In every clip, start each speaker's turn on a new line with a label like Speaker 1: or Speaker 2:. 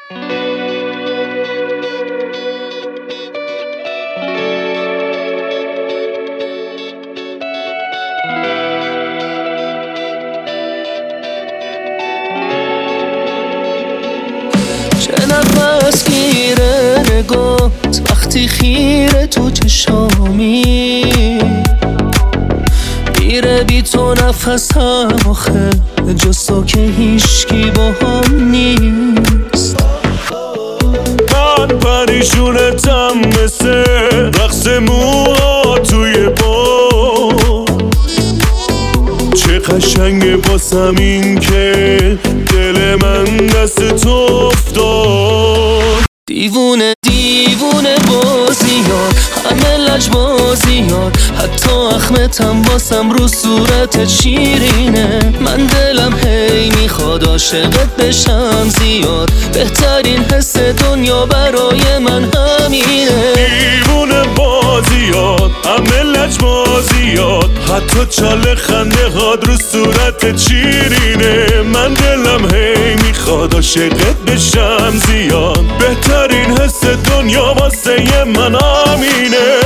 Speaker 1: چه نفس گیره نگات وقتی خیره تو چشامی، میره بی تو نفسم آخه جز تو که هیشکی با هم نیست.
Speaker 2: من پریشونتم مثل رقص موها توی باد، چه قشنگه باسم این که دل من دست تو افتاد.
Speaker 1: دیوونه دیوونه بازیات، همه لجبازیات، حتی اخمتم باسم رو صورت شیرینه. من دلم هی میخواد عاشقت بشم زیاد، بهترین حس دنیا برای من همینه.
Speaker 2: دیوونه بازیات، همه لجبازیات، حتی چاله خنده هاد رو صورت شیرینه. من دلم هی میخواد عاشقت بشم زیاد، بهترین حس دنیا واسه من همینه.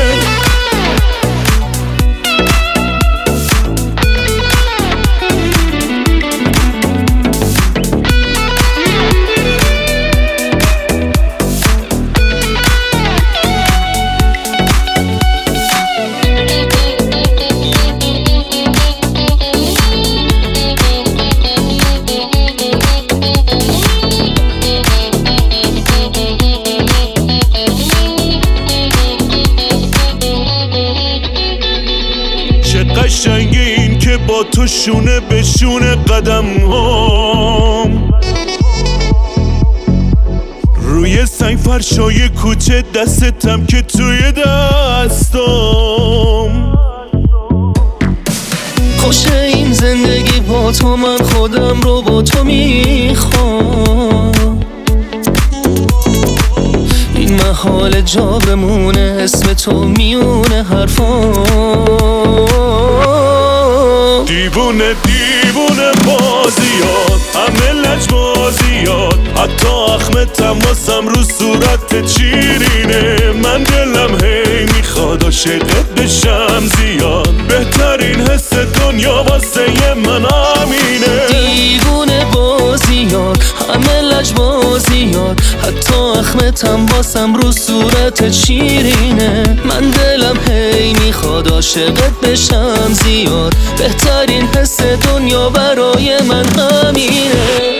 Speaker 2: قشنگه این که با تو شونه به شونه قدم هم، روی سنگ فرشای کوچه دستتم که توی دستم.
Speaker 1: خوشه این زندگی با تو، من خودم رو با تو میخوام. این محال جا بمونه اسم تو میونه حرفام.
Speaker 2: دیوونه دیوونه بازیات، همه لجبازیات، حتی اخمتم واسم رو صورت شیرینه. من دلم هی میخواد عاشقت بشم زیاد، بهترین حس دنیا واسه من همینه.
Speaker 1: دیوونه بازیات، همه لجبازیات، حتی اخمتم باسم رو صورت شیرینه. من دلم هی میخواد عاشقت بشم زیاد، بهترین حس دنیا برای من همینه.